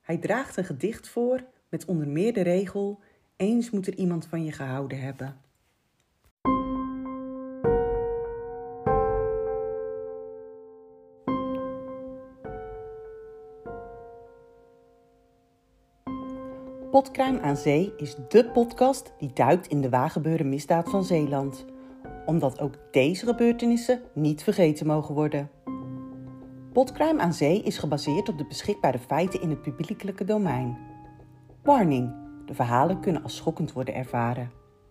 Hij draagt een gedicht voor met onder meer de regel: eens moet er iemand van je gehouden hebben. Potcrime aan Zee is dé podcast die duikt in de waargebeurde misdaad van Zeeland. Omdat ook deze gebeurtenissen niet vergeten mogen worden. Potcrime aan Zee is gebaseerd op de beschikbare feiten in het publiekelijke domein. Warning: de verhalen kunnen als schokkend worden ervaren.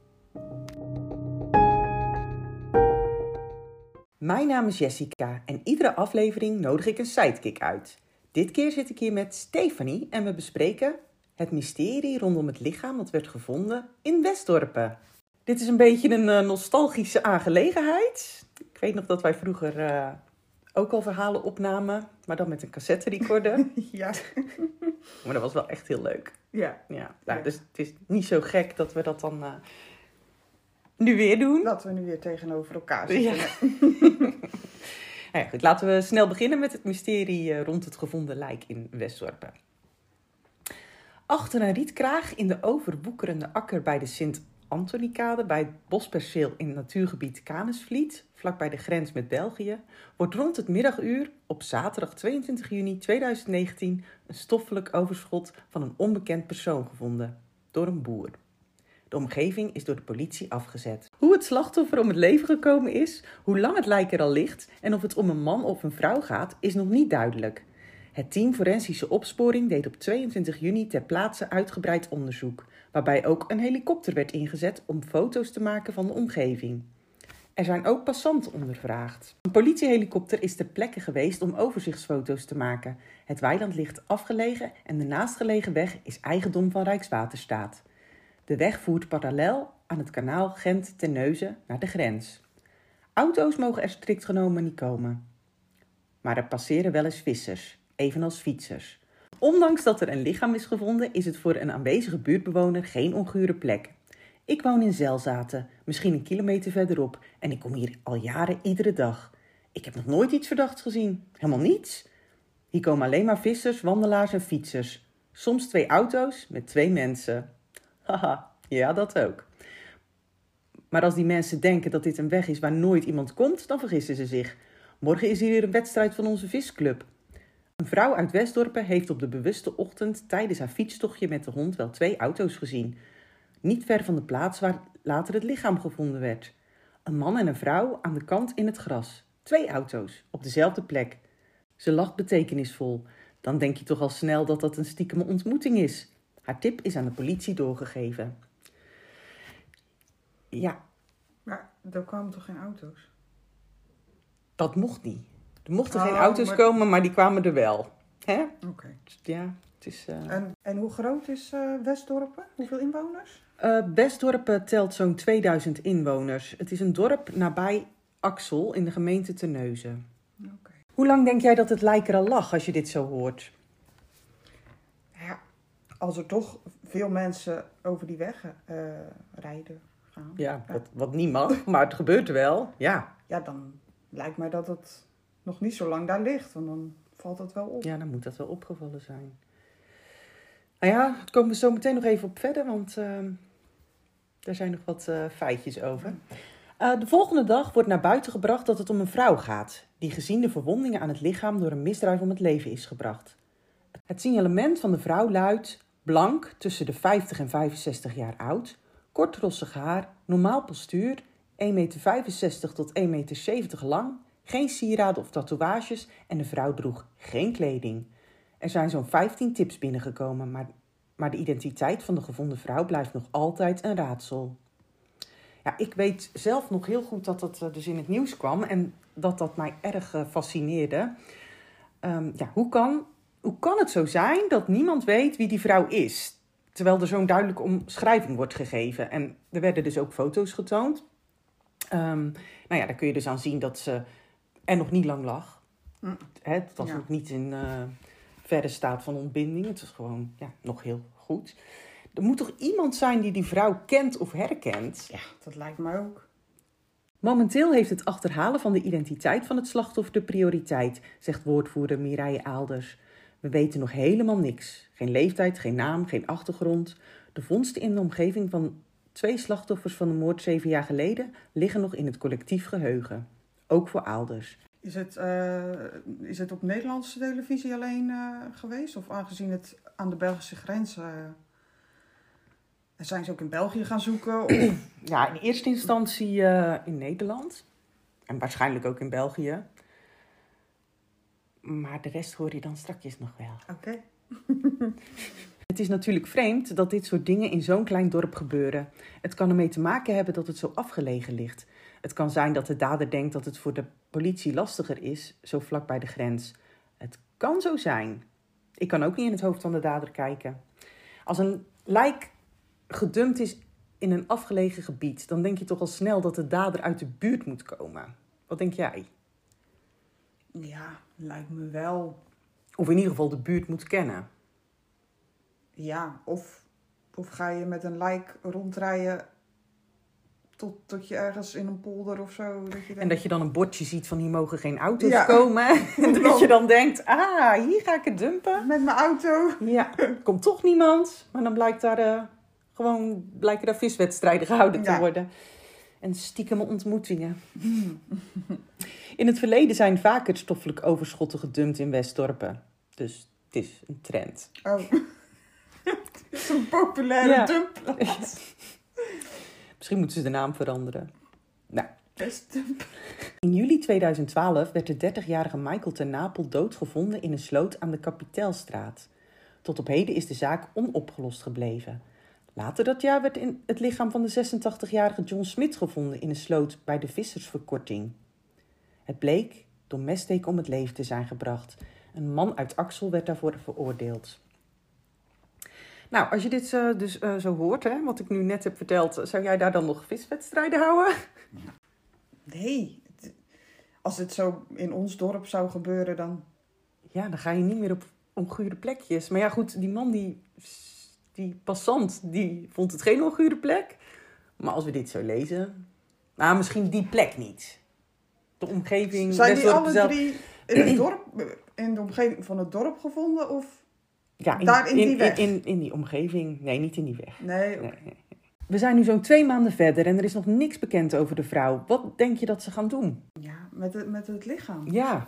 Mijn naam is Jessica en iedere aflevering nodig ik een sidekick uit. Dit keer zit ik hier met Stefanie en we bespreken het mysterie rondom het lichaam dat werd gevonden in Westdorpen. Dit is een beetje een nostalgische aangelegenheid. Ik weet nog dat wij vroeger ook al verhalen opnamen, maar dan met een cassette recorder. Ja. Maar dat was wel echt heel leuk. Ja. Nou, dus het is niet zo gek dat we dat dan nu weer doen. Dat we nu weer tegenover elkaar zitten. Ja. Nou ja, goed, laten we snel beginnen met het mysterie rond het gevonden lijk in Westdorpen. Achter een rietkraag in de overwoekerende akker bij de Sint-Antonikade bij het bosperceel in het natuurgebied Canesvliet, vlakbij de grens met België, wordt rond het middaguur op zaterdag 22 juni 2019 een stoffelijk overschot van een onbekend persoon gevonden door een boer. De omgeving is door de politie afgezet. Hoe het slachtoffer om het leven gekomen is, hoe lang het lijk er al ligt en of het om een man of een vrouw gaat, is nog niet duidelijk. Het team Forensische Opsporing deed op 22 juni ter plaatse uitgebreid onderzoek, waarbij ook een helikopter werd ingezet om foto's te maken van de omgeving. Er zijn ook passanten ondervraagd. Een politiehelikopter is ter plekke geweest om overzichtsfoto's te maken. Het weiland ligt afgelegen en de naastgelegen weg is eigendom van Rijkswaterstaat. De weg voert parallel aan het kanaal Gent-Terneuzen naar de grens. Auto's mogen er strikt genomen niet komen. Maar er passeren wel eens vissers, evenals fietsers. Ondanks dat er een lichaam is gevonden, is het voor een aanwezige buurtbewoner geen ongure plek. Ik woon in Zelzaten, misschien een kilometer verderop, en ik kom hier al jaren iedere dag. Ik heb nog nooit iets verdachts gezien. Helemaal niets. Hier komen alleen maar vissers, wandelaars en fietsers. Soms 2 auto's met 2 mensen. Haha, ja, dat ook. Maar als die mensen denken dat dit een weg is waar nooit iemand komt, dan vergissen ze zich. Morgen is hier een wedstrijd van onze visclub. Een vrouw uit Westdorpen heeft op de bewuste ochtend tijdens haar fietstochtje met de hond wel 2 auto's gezien. Niet ver van de plaats waar later het lichaam gevonden werd. Een man en een vrouw aan de kant in het gras. 2 auto's, op dezelfde plek. Ze lacht betekenisvol. Dan denk je toch al snel dat dat een stiekeme ontmoeting is. Haar tip is aan de politie doorgegeven. Ja. Maar er kwamen toch geen auto's? Dat mocht niet. Er mochten geen auto's komen, maar die kwamen er wel. Hè? Oké. Ja, het is... En hoe groot is Westdorpen? Hoeveel inwoners? Westdorpen telt zo'n 2000 inwoners. Het is een dorp nabij Axel in de gemeente Terneuzen. Oké. Hoe lang denk jij dat het lijk er al lag als je dit zo hoort? Ja, als er toch veel mensen over die weg rijden, gaan. Ja, wat niet mag, maar het gebeurt wel. Ja, dan lijkt mij dat het nog niet zo lang daar ligt. Want dan valt het wel op. ja, dan moet dat wel opgevallen zijn. Nou ja, daar komen we zo meteen nog even op verder, want daar zijn nog wat feitjes over. De volgende dag wordt naar buiten gebracht dat het om een vrouw gaat, die gezien de verwondingen aan het lichaam door een misdrijf om het leven is gebracht. Het signalement van de vrouw luidt: blank, tussen de 50 en 65 jaar oud, kort rossig haar, normaal postuur, 1,65 meter tot 1,70 meter lang, geen sieraden of tatoeages en de vrouw droeg geen kleding. Er zijn zo'n 15 tips binnengekomen, maar de identiteit van de gevonden vrouw blijft nog altijd een raadsel. Ja, ik weet zelf nog heel goed dat dat dus in het nieuws kwam en dat mij erg fascineerde. Hoe kan het zo zijn dat niemand weet wie die vrouw is? Terwijl er zo'n duidelijke omschrijving wordt gegeven. En er werden dus ook foto's getoond. Daar kun je dus aan zien dat ze er nog niet lang lag. Het was nog niet in verre staat van ontbinding. Het is gewoon nog heel goed. Er moet toch iemand zijn die vrouw kent of herkent? Ja, dat lijkt mij ook. Momenteel heeft het achterhalen van de identiteit van het slachtoffer de prioriteit, zegt woordvoerder Mireille Aalders. We weten nog helemaal niks. Geen leeftijd, geen naam, geen achtergrond. De vondsten in de omgeving van 2 slachtoffers van de moord 7 jaar geleden liggen nog in het collectief geheugen. Ook voor ouders. Is het op Nederlandse televisie alleen geweest? Of aangezien het aan de Belgische grens... zijn ze ook in België gaan zoeken? Of... Ja, in eerste instantie in Nederland. En waarschijnlijk ook in België. Maar de rest hoor je dan strakjes nog wel. Oké. Het is natuurlijk vreemd dat dit soort dingen in zo'n klein dorp gebeuren. Het kan ermee te maken hebben dat het zo afgelegen ligt. Het kan zijn dat de dader denkt dat het voor de politie lastiger is, zo vlak bij de grens. Het kan zo zijn. Ik kan ook niet in het hoofd van de dader kijken. Als een lijk gedumpt is in een afgelegen gebied, dan denk je toch al snel dat de dader uit de buurt moet komen. Wat denk jij? Ja, lijkt me wel. Of in ieder geval de buurt moet kennen. Ja, of ga je met een lijk rondrijden tot je ergens in een polder of zo. En dat je dan een bordje ziet van hier mogen geen auto's komen. En dat je dan denkt, hier ga ik het dumpen. Met mijn auto. Ja, komt toch niemand. Maar dan blijken daar viswedstrijden gehouden te worden. En stiekeme ontmoetingen. In het verleden zijn vaker stoffelijk overschotten gedumpt in Westdorpen. Dus het is een trend. Oh, het is een populaire dumpplaats. Misschien moeten ze de naam veranderen. Nou. Westdump. In juli 2012 werd de 30-jarige Michael ten Napel doodgevonden in een sloot aan de Kapiteelstraat. Tot op heden is de zaak onopgelost gebleven. Later dat jaar werd het lichaam van de 86-jarige John Smit gevonden in een sloot bij de Vissersverkorting. Het bleek door messteken om het leven te zijn gebracht. Een man uit Axel werd daarvoor veroordeeld. Nou, als je dit zo hoort, hè, wat ik nu net heb verteld, zou jij daar dan nog viswedstrijden houden? Nee. Als het zo in ons dorp zou gebeuren, dan... Ja, dan ga je niet meer op ongure plekjes. Maar ja, goed, die man, die passant, die vond het geen ongure plek. Maar als we dit zo lezen... Nou, misschien die plek niet. De omgeving... Zijn die alle drie in de omgeving van het dorp gevonden? Of ja, daar in die weg? In die omgeving. Nee, niet in die weg. Nee, okay. Nee. We zijn nu zo'n 2 maanden verder en er is nog niks bekend over de vrouw. Wat denk je dat ze gaan doen? Ja, met het lichaam. Ja.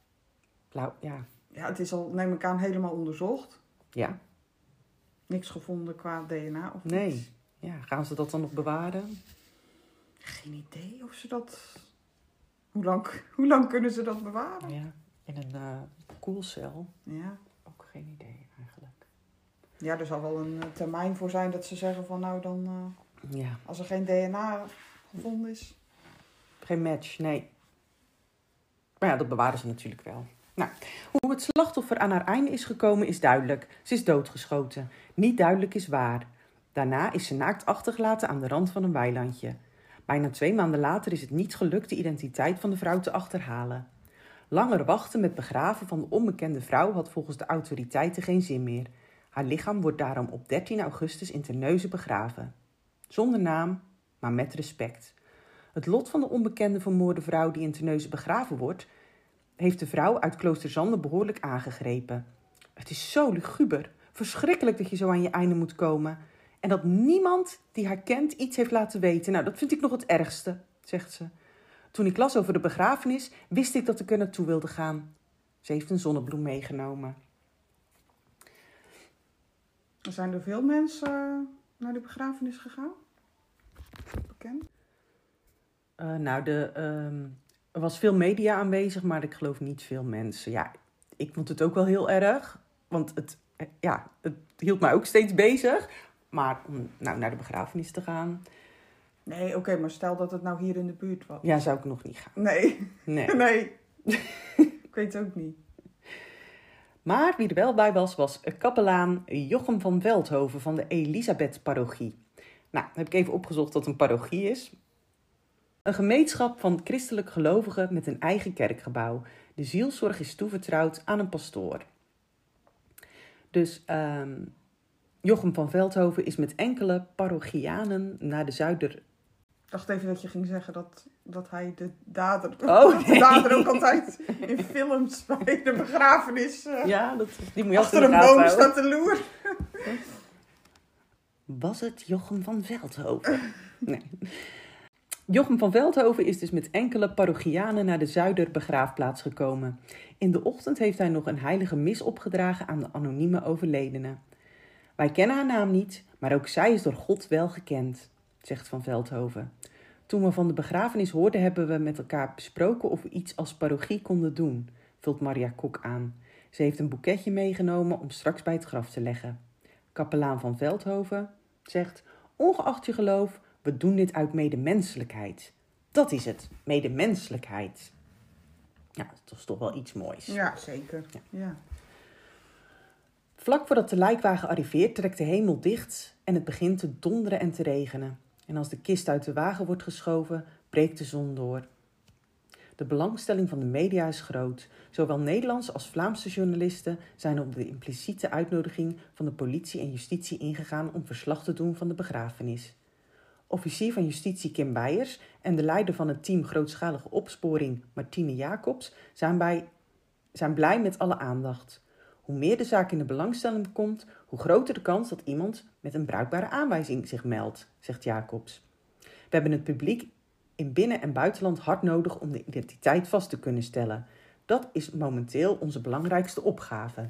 Ja, het is al, neem ik aan, helemaal onderzocht. Ja. Niks gevonden qua DNA of nee. Niets. Ja, gaan ze dat dan nog bewaren? Geen idee of ze dat... Hoe lang kunnen ze dat bewaren? Ja, in een koelcel. Ja. Ook geen idee eigenlijk. Ja, er zal wel een termijn voor zijn dat ze zeggen van nou dan... ja. Als er geen DNA gevonden is. Geen match, nee. Maar ja, dat bewaren ze natuurlijk wel. Nou, hoe het slachtoffer aan haar einde is gekomen is duidelijk. Ze is doodgeschoten. Niet duidelijk is waar. Daarna is ze naakt achtergelaten aan de rand van een weilandje. Bijna 2 maanden later is het niet gelukt de identiteit van de vrouw te achterhalen. Langer wachten met begraven van de onbekende vrouw had volgens de autoriteiten geen zin meer. Haar lichaam wordt daarom op 13 augustus in Terneuzen begraven. Zonder naam, maar met respect. Het lot van de onbekende vermoorde vrouw die in Terneuzen begraven wordt, heeft de vrouw uit Kloosterzande behoorlijk aangegrepen. Het is zo luguber, verschrikkelijk dat je zo aan je einde moet komen. En dat niemand die haar kent iets heeft laten weten. Nou, dat vind ik nog het ergste, zegt ze. Toen ik las over de begrafenis, wist ik dat ik er naartoe wilde gaan. Ze heeft een zonnebloem meegenomen. Zijn er veel mensen naar de begrafenis gegaan? Bekend? Er was veel media aanwezig, maar ik geloof niet veel mensen. Ja, ik vond het ook wel heel erg, want het hield mij ook steeds bezig. Maar om naar de begrafenis te gaan... Nee, oké, maar stel dat het nou hier in de buurt was. Ja, zou ik nog niet gaan. Nee. Nee. Ik weet het ook niet. Maar wie er wel bij was kapelaan Jochem van Veldhoven van de Elisabeth-parochie. Nou, heb ik even opgezocht wat een parochie is. Een gemeenschap van christelijk gelovigen met een eigen kerkgebouw. De zielzorg is toevertrouwd aan een pastoor. Dus Jochem van Veldhoven is met enkele parochianen naar de Ik dacht even dat je ging zeggen dat hij de dader... Oh, dat de dader ook altijd in films bij de begrafenis... Ja, die moet je achter altijd in een de gaten boom houden. staat te loeren. Was het Jochem van Veldhoven? Nee. Jochem van Veldhoven is dus met enkele parochianen naar de Zuiderbegraafplaats gekomen. In de ochtend heeft hij nog een heilige mis opgedragen aan de anonieme overledene. Wij kennen haar naam niet, maar ook zij is door God wel gekend, zegt Van Veldhoven. Toen we van de begrafenis hoorden, hebben we met elkaar besproken of we iets als parochie konden doen, vult Maria Kok aan. Ze heeft een boeketje meegenomen om straks bij het graf te leggen. Kapelaan Van Veldhoven zegt, ongeacht je geloof, we doen dit uit medemenselijkheid. Dat is het, medemenselijkheid. Ja, dat is toch wel iets moois. Ja, zeker. Ja. Vlak voordat de lijkwagen arriveert, trekt de hemel dicht en het begint te donderen en te regenen. En als de kist uit de wagen wordt geschoven, breekt de zon door. De belangstelling van de media is groot. Zowel Nederlandse als Vlaamse journalisten zijn op de impliciete uitnodiging van de politie en justitie ingegaan om verslag te doen van de begrafenis. Officier van Justitie Kim Beijers en de leider van het team grootschalige opsporing Martine Jacobs zijn blij met alle aandacht. Hoe meer de zaak in de belangstelling komt, hoe groter de kans dat iemand met een bruikbare aanwijzing zich meldt, zegt Jacobs. We hebben het publiek in binnen- en buitenland hard nodig om de identiteit vast te kunnen stellen. Dat is momenteel onze belangrijkste opgave.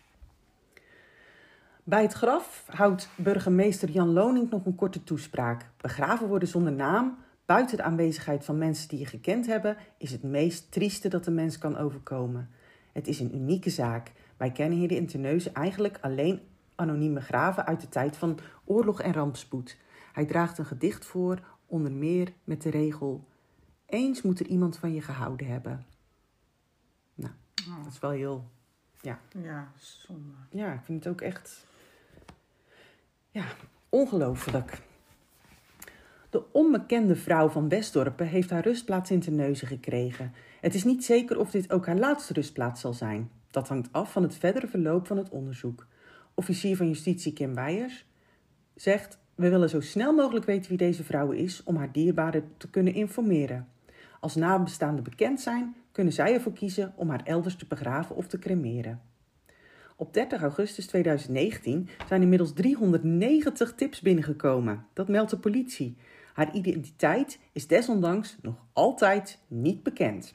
Bij het graf houdt burgemeester Jan Lonink nog een korte toespraak. Begraven worden zonder naam, buiten de aanwezigheid van mensen die je gekend hebben, is het meest trieste dat de mens kan overkomen. Het is een unieke zaak. Wij kennen hier in Terneuzen eigenlijk alleen anonieme graven uit de tijd van oorlog en rampspoed. Hij draagt een gedicht voor, onder meer met de regel: eens moet er iemand van je gehouden hebben. Nou, dat is wel heel... Ja, zonde. Ja, ik vind het ook echt... Ja, ongelooflijk. De onbekende vrouw van Westdorpen heeft haar rustplaats in Terneuzen gekregen. Het is niet zeker of dit ook haar laatste rustplaats zal zijn. Dat hangt af van het verdere verloop van het onderzoek. Officier van Justitie Kim Beijers zegt: we willen zo snel mogelijk weten wie deze vrouw is om haar dierbaren te kunnen informeren. Als nabestaanden bekend zijn, kunnen zij ervoor kiezen om haar elders te begraven of te cremeren. Op 30 augustus 2019 zijn inmiddels 390 tips binnengekomen. Dat meldt de politie. Haar identiteit is desondanks nog altijd niet bekend.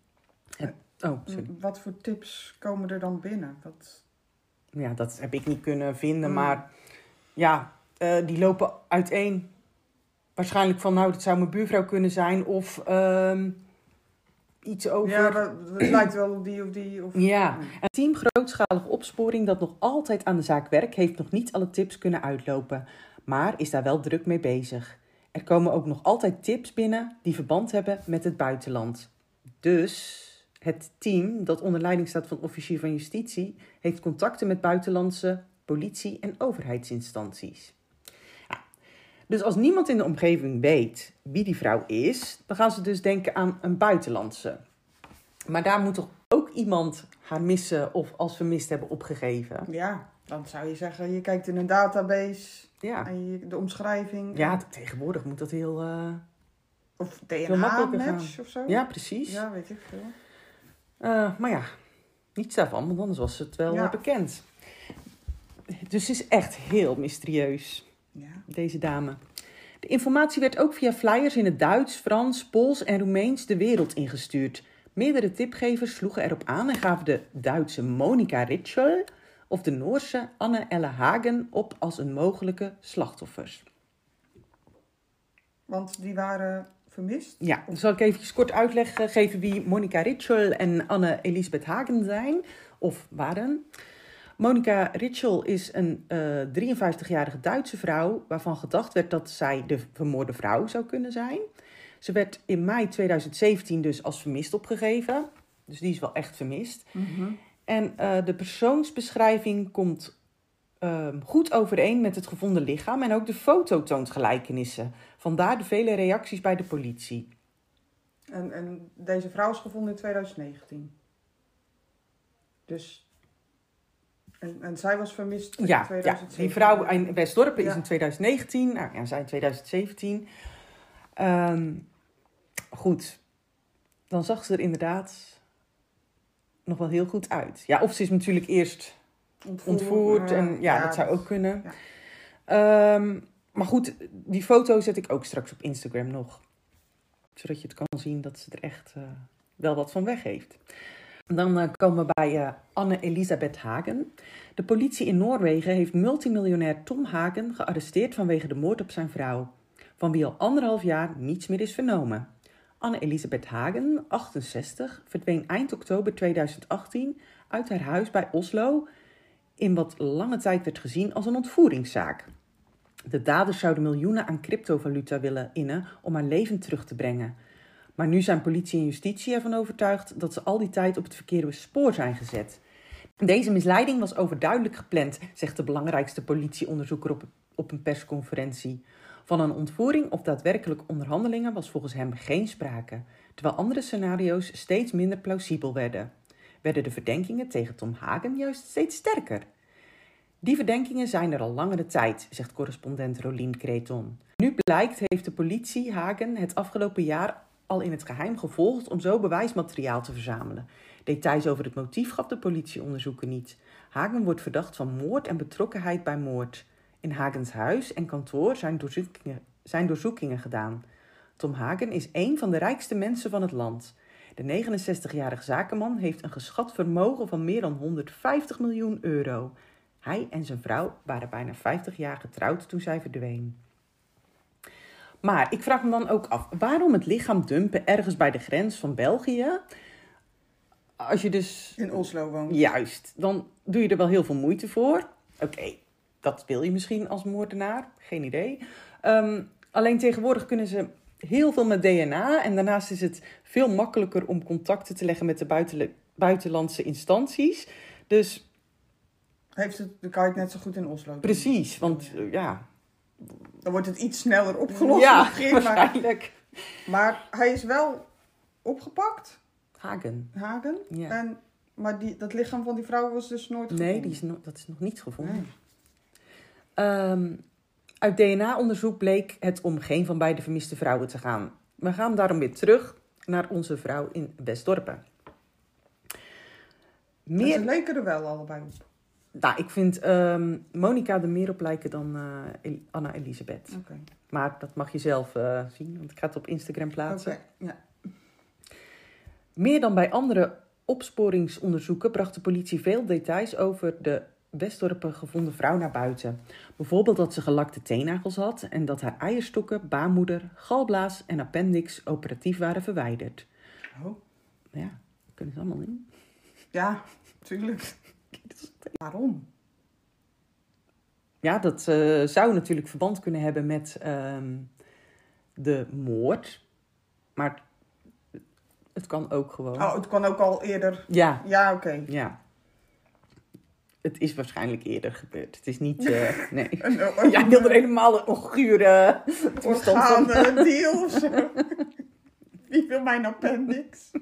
Wat voor tips komen er dan binnen? Ja, dat heb ik niet kunnen vinden, maar ja, die lopen uiteen. Waarschijnlijk van, dat zou mijn buurvrouw kunnen zijn of iets over... Ja, het lijkt wel op die of die. Ja, het team grootschalige opsporing dat nog altijd aan de zaak werkt, heeft nog niet alle tips kunnen uitlopen, maar is daar wel druk mee bezig. Er komen ook nog altijd tips binnen die verband hebben met het buitenland. Dus het team, dat onder leiding staat van officier van justitie, heeft contacten met buitenlandse politie- en overheidsinstanties. Ja. Dus als niemand in de omgeving weet wie die vrouw is, dan gaan ze dus denken aan een buitenlandse. Maar daar moet toch ook iemand haar missen of als vermist hebben opgegeven? Ja, dan zou je zeggen, je kijkt in een database Ja. en de omschrijving. Ja, tegenwoordig moet dat heel... Of veel makkelijker DNA-match gaan. of zo. Ja, precies. Ja, weet ik veel. Maar ja, niets daarvan, want anders was het wel bekend. Dus het is echt heel mysterieus, deze dame. De informatie werd ook via flyers in het Duits, Frans, Pools en Roemeens de wereld ingestuurd. Meerdere tipgevers sloegen erop aan en gaven de Duitse Monika Ritschel of de Noorse Anne-Elle Hagen op als een mogelijke slachtoffers. Want die waren vermist? Ja, dan zal ik even kort uitleg geven wie Monika Ritschel en Anne-Elisabeth Hagen zijn, of waren. Monika Ritschel is een 53-jarige Duitse vrouw waarvan gedacht werd dat zij de vermoorde vrouw zou kunnen zijn. Ze werd in mei 2017 dus als vermist opgegeven. Dus die is wel echt vermist. Mm-hmm. En de persoonsbeschrijving komt goed overeen met het gevonden lichaam. En ook de foto toont gelijkenissen. Vandaar de vele reacties bij de politie. En deze vrouw is gevonden in 2019. Dus... En zij was vermist in 2017? Ja, die vrouw in Westdorpen is in 2019. Nou ja, zij in 2017. Goed, dan zag ze er inderdaad nog wel heel goed uit. Ja, of ze is natuurlijk eerst ontvoerd en dat zou ook kunnen. Ja. Maar goed, die foto zet ik ook straks op Instagram nog. Zodat je het kan zien dat ze er echt wel wat van weg heeft. Dan komen we bij Anne-Elisabeth Hagen. De politie in Noorwegen heeft multimiljonair Tom Hagen gearresteerd vanwege de moord op zijn vrouw, van wie al 1,5 jaar niets meer is vernomen. Anne-Elisabeth Hagen, 68, verdween eind oktober 2018 uit haar huis bij Oslo in wat lange tijd werd gezien als een ontvoeringszaak. De daders zouden miljoenen aan cryptovaluta willen innen om haar leven terug te brengen. Maar nu zijn politie en justitie ervan overtuigd dat ze al die tijd op het verkeerde spoor zijn gezet. Deze misleiding was overduidelijk gepland, zegt de belangrijkste politieonderzoeker op een persconferentie. Van een ontvoering of daadwerkelijk onderhandelingen was volgens hem geen sprake, terwijl andere scenario's steeds minder plausibel werden. Werden de verdenkingen tegen Tom Hagen juist steeds sterker? Die verdenkingen zijn er al langere tijd, zegt correspondent Rolien Creton. Nu blijkt heeft de politie Hagen het afgelopen jaar al in het geheim gevolgd om zo bewijsmateriaal te verzamelen. Details over het motief gaf de politieonderzoeker niet. Hagen wordt verdacht van moord en betrokkenheid bij moord. In Hagens huis en kantoor zijn doorzoekingen gedaan. Tom Hagen is één van de rijkste mensen van het land. De 69-jarige zakenman heeft een geschat vermogen van meer dan 150 miljoen euro. Hij en zijn vrouw waren bijna 50 jaar getrouwd toen zij verdween. Maar ik vraag me dan ook af, waarom het lichaam dumpen ergens bij de grens van België? Als je dus in Oslo woont. Juist, dan doe je er wel heel veel moeite voor. Oké, dat wil je misschien als moordenaar, geen idee. Alleen tegenwoordig kunnen ze heel veel met DNA. En daarnaast is het veel makkelijker om contacten te leggen met de buitenlandse instanties. Dus dan kan je het net zo goed in Oslo doen. Precies, want dan wordt het iets sneller opgelost. Ja, waarschijnlijk. Maar hij is wel opgepakt. Hagen. Ja. Maar dat lichaam van die vrouw was dus nooit gevonden? Nee, dat is nog niet gevonden. Nee. Uit DNA-onderzoek bleek het om geen van beide vermiste vrouwen te gaan. We gaan daarom weer terug naar onze vrouw in Westdorpen. Ze leken er wel allebei op. Nou, ik vind Monica er meer op lijken dan Anna-Elisabeth. Okay. Maar dat mag je zelf zien, want ik ga het op Instagram plaatsen. Ja. Meer dan bij andere opsporingsonderzoeken bracht de politie veel details over de Westdorpen gevonden vrouw naar buiten. Bijvoorbeeld dat ze gelakte teennagels had en dat haar eierstokken, baarmoeder, galblaas en appendix operatief waren verwijderd. Oh. Ja, kunnen ze allemaal in. Ja, natuurlijk. Waarom? Ja, dat zou natuurlijk verband kunnen hebben met de moord. Maar het kan ook gewoon. Oh, het kan ook al eerder. Ja. Ja, oké. Ja. Het is waarschijnlijk eerder gebeurd. Het is niet... nee. Jij wil er helemaal een ongure orgaandeal of zo. Wie wil mijn appendix?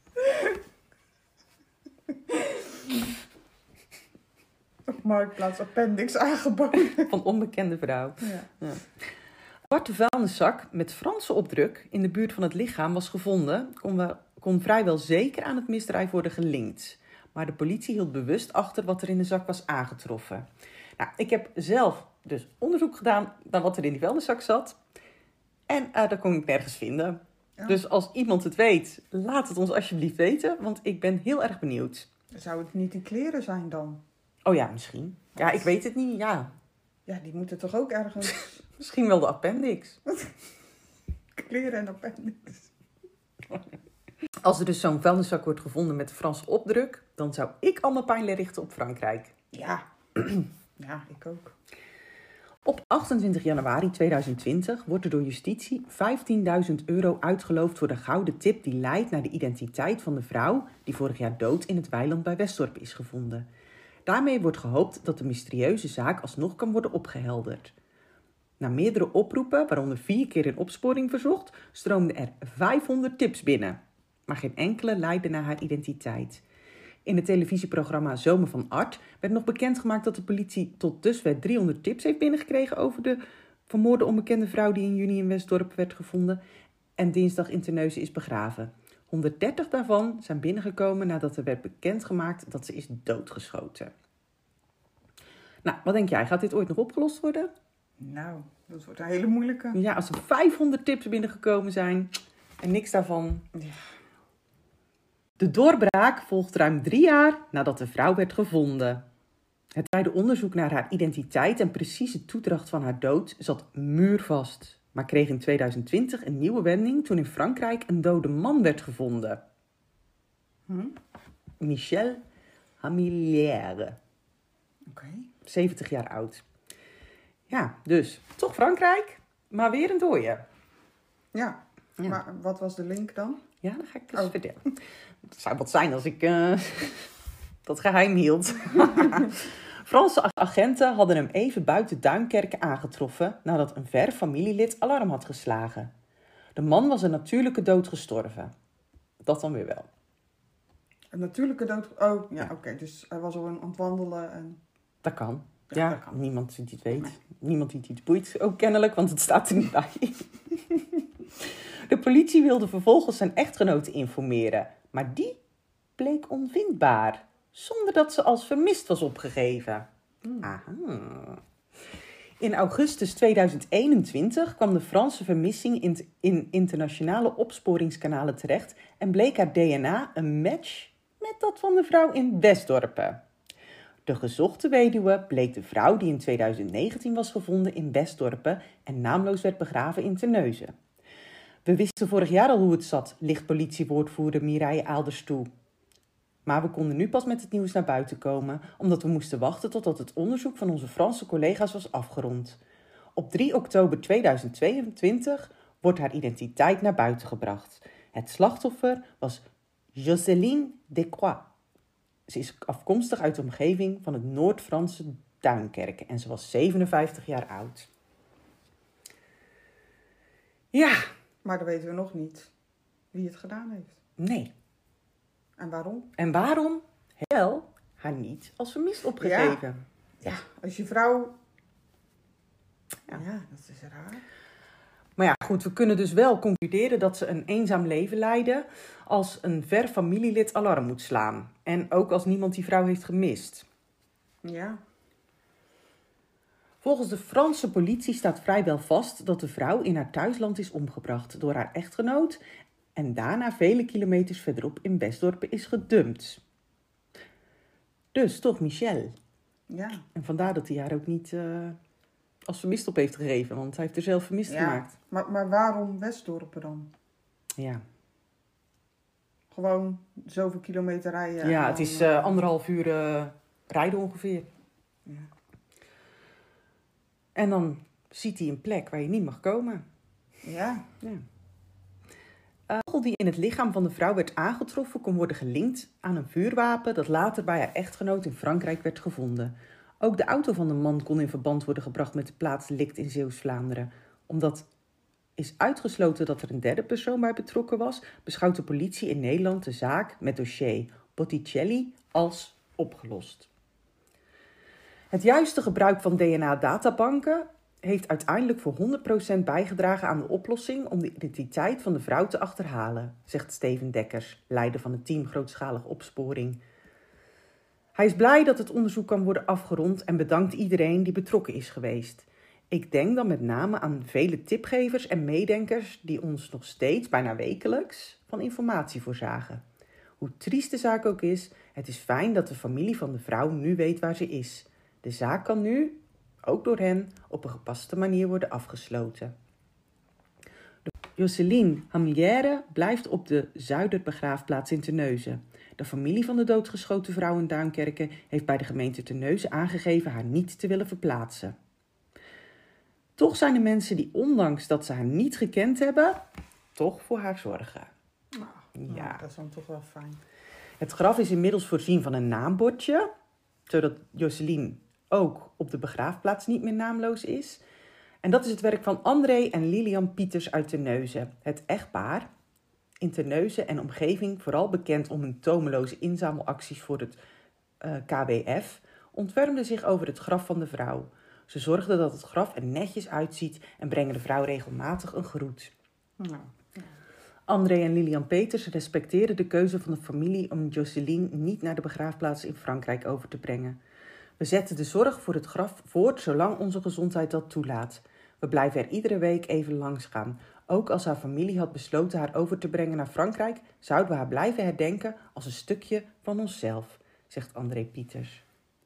Op Marktplaats appendix aangeboden. Van onbekende vrouw. Ja. Een zwarte vuilniszak met Franse opdruk in de buurt van het lichaam was gevonden. Kon vrijwel zeker aan het misdrijf worden gelinkt. Maar de politie hield bewust achter wat er in de zak was aangetroffen. Nou, ik heb zelf dus onderzoek gedaan naar wat er in die vuilniszak zat. En dat kon ik nergens vinden. Ja. Dus als iemand het weet, laat het ons alsjeblieft weten. Want ik ben heel erg benieuwd. Zou het niet die kleren zijn dan? Oh ja, misschien. Ja, ik weet het niet, ja. Ja, die moeten toch ook ergens... Misschien wel de appendix. Kleren en appendix. Als er dus zo'n vuilniszak wordt gevonden met Franse opdruk, dan zou ik al mijn pijlen richten op Frankrijk. Ja. Ja, ik ook. Op 28 januari 2020 wordt er door justitie €15.000 uitgeloofd voor de gouden tip die leidt naar de identiteit van de vrouw die vorig jaar dood in het weiland bij Westdorp is gevonden. Daarmee wordt gehoopt dat de mysterieuze zaak alsnog kan worden opgehelderd. Na meerdere oproepen, waaronder 4 keer in opsporing verzocht, stroomden er 500 tips binnen. Maar geen enkele leidde naar haar identiteit. In het televisieprogramma Zomer van Art werd nog bekendgemaakt dat de politie tot dusver 300 tips heeft binnengekregen over de vermoorde onbekende vrouw die in juni in Westdorp werd gevonden en dinsdag in Terneuzen is begraven. 130 daarvan zijn binnengekomen nadat er werd bekendgemaakt dat ze is doodgeschoten. Nou, wat denk jij? Gaat dit ooit nog opgelost worden? Nou, dat wordt een hele moeilijke. Ja, als er 500 tips binnengekomen zijn en niks daarvan. Ja. De doorbraak volgt ruim 3 jaar nadat de vrouw werd gevonden. Het tweede onderzoek naar haar identiteit en precieze toedracht van haar dood zat muurvast. Maar kreeg in 2020 een nieuwe wending toen in Frankrijk een dode man werd gevonden. Michel Hamilière, Oké. 70 jaar oud. Ja, dus toch Frankrijk, maar weer een dooie. Ja. Ja. Maar wat was de link dan? Ja, dan ga ik eens vertellen. Het zou wat zijn als ik dat geheim hield. Franse agenten hadden hem even buiten Duinkerke aangetroffen nadat een ver familielid alarm had geslagen. De man was een natuurlijke dood gestorven. Dat dan weer wel. Een natuurlijke dood. Oh, ja, oké. Dus hij was al aan het wandelen en... Dat kan. Ja, Ja, dat kan. niemand die het weet. Nee. Niemand die het iets boeit, ook kennelijk, want het staat er niet bij. De politie wilde vervolgens zijn echtgenote informeren, maar die bleek onvindbaar, zonder dat ze als vermist was opgegeven. Aha. In augustus 2021 kwam de Franse vermissing in internationale opsporingskanalen terecht en bleek haar DNA een match met dat van de vrouw in Westdorpen. De gezochte weduwe bleek de vrouw die in 2019 was gevonden in Westdorpen en naamloos werd begraven in Terneuzen. We wisten vorig jaar al hoe het zat, licht politiewoordvoerder Mireille Aalders toe. Maar we konden nu pas met het nieuws naar buiten komen, omdat we moesten wachten totdat het onderzoek van onze Franse collega's was afgerond. Op 3 oktober 2022 wordt haar identiteit naar buiten gebracht. Het slachtoffer was Jocelyne Descroix. Ze is afkomstig uit de omgeving van het Noord-Franse Duinkerke en ze was 57 jaar oud. Ja, Maar dan weten we nog niet wie het gedaan heeft. nee. En waarom? En waarom heeft haar niet als vermist opgegeven? Ja, als je vrouw... Ja. Ja, dat is raar. Maar ja, goed, we kunnen dus wel concluderen dat ze een eenzaam leven leidde als een ver familielid alarm moet slaan. En ook als niemand die vrouw heeft gemist. Ja. Volgens de Franse politie staat vrijwel vast dat de vrouw in haar thuisland is omgebracht door haar echtgenoot en daarna vele kilometers verderop in Westdorpen is gedumpt. Dus toch Michel. Ja. En vandaar dat hij haar ook niet als vermist op heeft gegeven, want hij heeft er zelf vermist gemaakt. Maar waarom Westdorpen dan? Ja, Gewoon zoveel kilometer rijden. ja en het dan, is 1,5 uur rijden ongeveer. Ja. En dan ziet hij een plek waar je niet mag komen. Ja. Ja. Kogel die in het lichaam van de vrouw werd aangetroffen kon worden gelinkt aan een vuurwapen dat later bij haar echtgenoot in Frankrijk werd gevonden. Ook de auto van de man kon in verband worden gebracht met de plaatsdelict in Zeeuws-Vlaanderen. Omdat is uitgesloten dat er een derde persoon bij betrokken was, beschouwt de politie in Nederland de zaak met dossier Botticelli als opgelost. Het juiste gebruik van DNA-databanken heeft uiteindelijk voor 100% bijgedragen aan de oplossing om de identiteit van de vrouw te achterhalen, zegt Steven Dekkers, leider van het team Grootschalige Opsporing. Hij is blij dat het onderzoek kan worden afgerond en bedankt iedereen die betrokken is geweest. Ik denk dan met name aan vele tipgevers en meedenkers die ons nog steeds, bijna wekelijks, van informatie voorzagen. Hoe triest de zaak ook is, het is fijn dat de familie van de vrouw nu weet waar ze is. De zaak kan nu, ook door hen, op een gepaste manier worden afgesloten. Jocelyne Hamilière blijft op de Zuiderbegraafplaats in Terneuzen. De familie van de doodgeschoten vrouw in Duinkerke heeft bij de gemeente Terneuzen aangegeven haar niet te willen verplaatsen. Toch zijn er mensen die, ondanks dat ze haar niet gekend hebben, toch voor haar zorgen. Nou, Ja. dat is dan toch wel fijn. Het graf is inmiddels voorzien van een naambordje, zodat Jocelyne ook op de begraafplaats niet meer naamloos is. En dat is het werk van André en Lilian Pieters uit Terneuzen. Het echtpaar, in Terneuzen en omgeving vooral bekend om hun tomeloze inzamelacties voor het KWF, ontfermde zich over het graf van de vrouw. Ze zorgden dat het graf er netjes uitziet en brengen de vrouw regelmatig een groet. Nou, André en Lilian Peters respecteren de keuze van de familie om Jocelyne niet naar de begraafplaats in Frankrijk over te brengen. We zetten de zorg voor het graf voort zolang onze gezondheid dat toelaat. We blijven er iedere week even langs gaan. Ook als haar familie had besloten haar over te brengen naar Frankrijk, zouden we haar blijven herdenken als een stukje van onszelf, zegt André Pieters.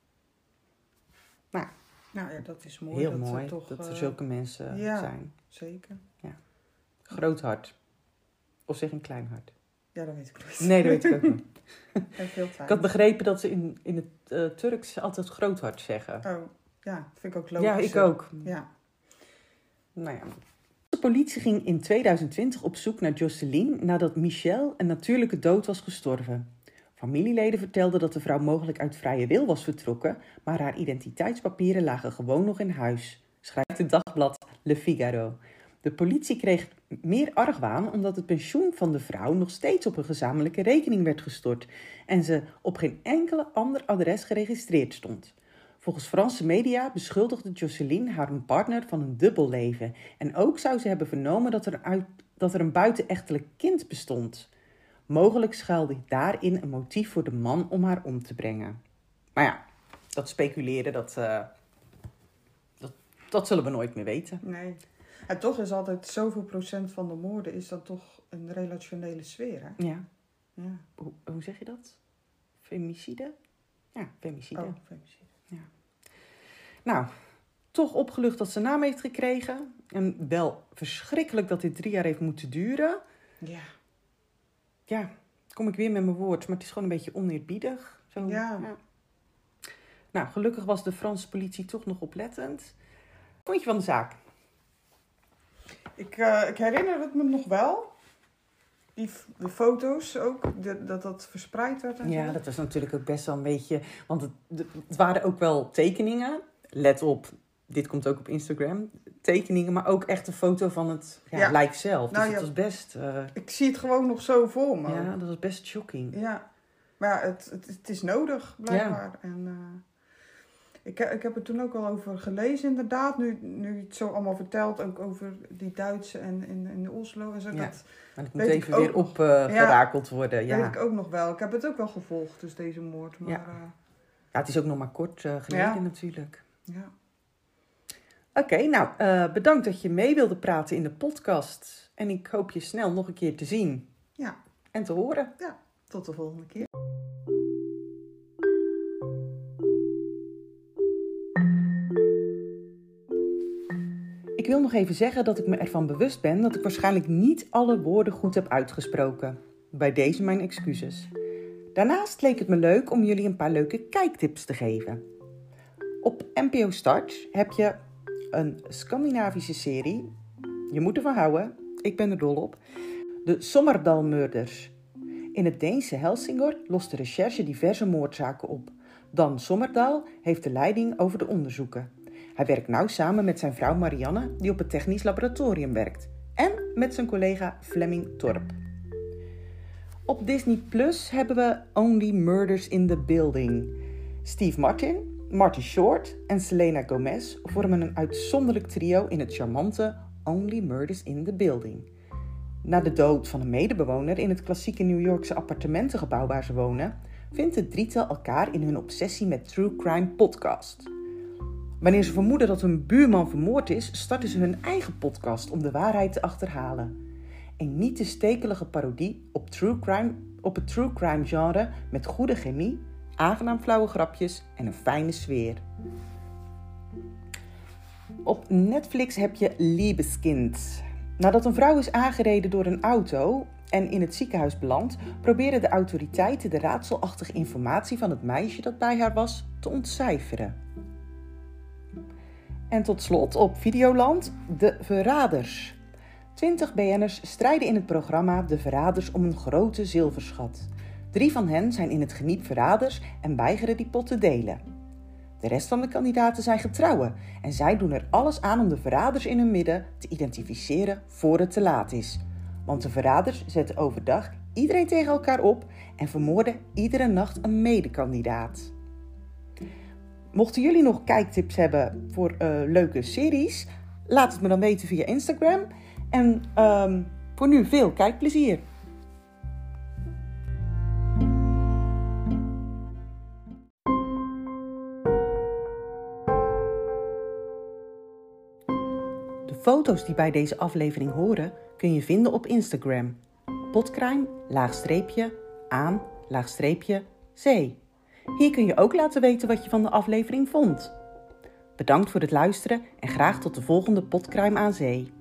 Nou, ja, dat is mooi. heel dat mooi er toch, dat er zulke mensen ja. zijn. Zeker. Groot hart. Of zeg een klein hart. Ja, dat weet ik niet. Nee, dat weet ik ook niet. Heeft veel tijd. Ik had begrepen dat ze in het Turks altijd groot hart zeggen. Oh, ja, vind ik ook logisch. Ja, ik ook. Ja. Nou ja. De politie ging in 2020 op zoek naar Jocelyne nadat Michel een natuurlijke dood was gestorven. Familieleden vertelden dat de vrouw mogelijk uit vrije wil was vertrokken, maar haar identiteitspapieren lagen gewoon nog in huis, schrijft het dagblad Le Figaro. De politie kreeg meer argwaan omdat het pensioen van de vrouw nog steeds op een gezamenlijke rekening werd gestort en ze op geen enkele ander adres geregistreerd stond. Volgens Franse media beschuldigde Jocelyne haar partner van een dubbel leven en ook zou ze hebben vernomen dat er een buitenechtelijk kind bestond. Mogelijk schuilde daarin een motief voor de man om haar om te brengen. Maar ja, dat speculeren, dat zullen we nooit meer weten. Nee. En toch is altijd zoveel procent van de moorden is dan toch een relationele sfeer, hè? Ja. Ja. Hoe zeg je dat? Femicide? Ja, femicide. Oh, femicide. Nou, toch opgelucht dat ze naam heeft gekregen. En wel verschrikkelijk dat dit 3 jaar heeft moeten duren. Ja. Ja, kom ik weer met mijn woord, maar het is gewoon een beetje oneerbiedig. Zo, Ja. Nou, gelukkig was de Franse politie toch nog oplettend. Wat vond je van de zaak? Ik herinner het me nog wel. De foto's ook, dat verspreid werd. En Ja, zo. dat was natuurlijk ook best wel een beetje... Want het waren ook wel tekeningen. Let op, dit komt ook op Instagram. Tekeningen, maar ook echt een foto van het lijk zelf. Dus Nou, het ja. was best... Ik zie het gewoon nog zo voor me. ja, dat was best shocking. Ja. Maar ja, het is nodig, blijkbaar. Ja. En ik heb er toen ook al over gelezen, inderdaad. Nu je het zo allemaal vertelt, ook over die Duitse en in Oslo en zo. Ja. Dat Maar het moet weet ik even ook weer opgerakeld worden. Ja. weet ik ook nog wel. Ik heb het ook wel gevolgd, dus deze moord. Maar, Ja, het is ook nog maar kort geleden natuurlijk. ja. Oké, nou, bedankt dat je mee wilde praten in de podcast. En ik hoop je snel nog een keer te zien. Ja. En te horen. Ja, tot de volgende keer. Ik wil nog even zeggen dat ik me ervan bewust ben dat ik waarschijnlijk niet alle woorden goed heb uitgesproken. Bij deze mijn excuses. Daarnaast leek het me leuk om jullie een paar leuke kijktips te geven. Op NPO Start heb je een Scandinavische serie. Je moet ervan houden, ik ben er dol op. De Sommerdal-moorders. In het Deense Helsingør lost de recherche diverse moordzaken op. Dan Sommerdal heeft de leiding over de onderzoeken. Hij werkt nauw samen met zijn vrouw Marianne, die op het technisch laboratorium werkt. En met zijn collega Flemming Torp. Op Disney Plus hebben we Only Murders in the Building. Steve Martin, Marty Short en Selena Gomez vormen een uitzonderlijk trio in het charmante Only Murders in the Building. Na de dood van een medebewoner in het klassieke New Yorkse appartementengebouw waar ze wonen, vindt het drietal elkaar in hun obsessie met True Crime podcast. Wanneer ze vermoeden dat hun buurman vermoord is, starten ze hun eigen podcast om de waarheid te achterhalen. Een niet te stekelige parodie op het true crime genre met goede chemie, aangenaam flauwe grapjes en een fijne sfeer. Op Netflix heb je Liebeskind. Nadat een vrouw is aangereden door een auto en in het ziekenhuis belandt, proberen de autoriteiten de raadselachtige informatie van het meisje dat bij haar was te ontcijferen. En tot slot op Videoland De Verraders. 20 BN'ers strijden in het programma De Verraders om een grote zilverschat. 3 van hen zijn in het geniep verraders en weigeren die pot te delen. De rest van de kandidaten zijn getrouwen en zij doen er alles aan om de verraders in hun midden te identificeren voor het te laat is. Want de verraders zetten overdag iedereen tegen elkaar op en vermoorden iedere nacht een medekandidaat. Mochten jullie nog kijktips hebben voor leuke series, laat het me dan weten via Instagram. En voor nu veel kijkplezier. De foto's die bij deze aflevering horen kun je vinden op Instagram. Podcrime_aan_zee. Hier kun je ook laten weten wat je van de aflevering vond. Bedankt voor het luisteren en graag tot de volgende Podcrime aan Zee.